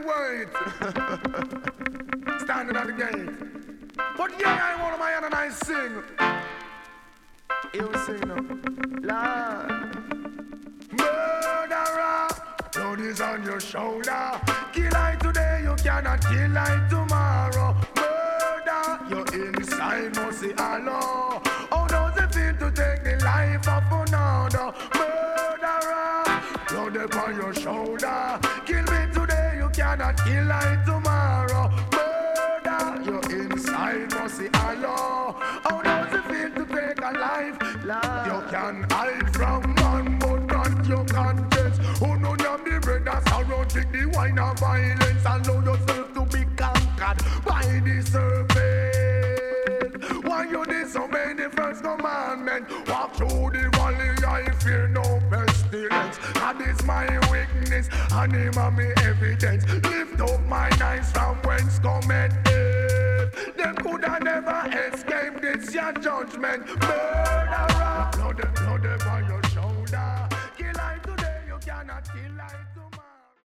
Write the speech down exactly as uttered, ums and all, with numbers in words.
wait. Standing at the gate. But yeah, I want my hand and I sing. You sing now. Lord. Murderer, blood is on your shoulder. Kill I today, you cannot kill I tomorrow. Murder, your inside must see Allah. How does it feel to take the life of another? Murderer, blood upon your shoulder. Kill me today, you cannot kill I tomorrow. Murder, your inside must see Allah. How does it feel to take a life? Love. You can hide from man, but not your conscience. Oh no, no, the brothers around, take the wine of violence. Allow yourself to be conquered by the serpent. Why you disobey the first commandment? Walk through the valley, I fear no pestilence. God is my weakness, and him are me evidence. Lift up my eyes from whence cometh death. Them coulda never escape this your judgment. Murderer, blood, blood upon your shoulder. Kill I today, you cannot kill I today.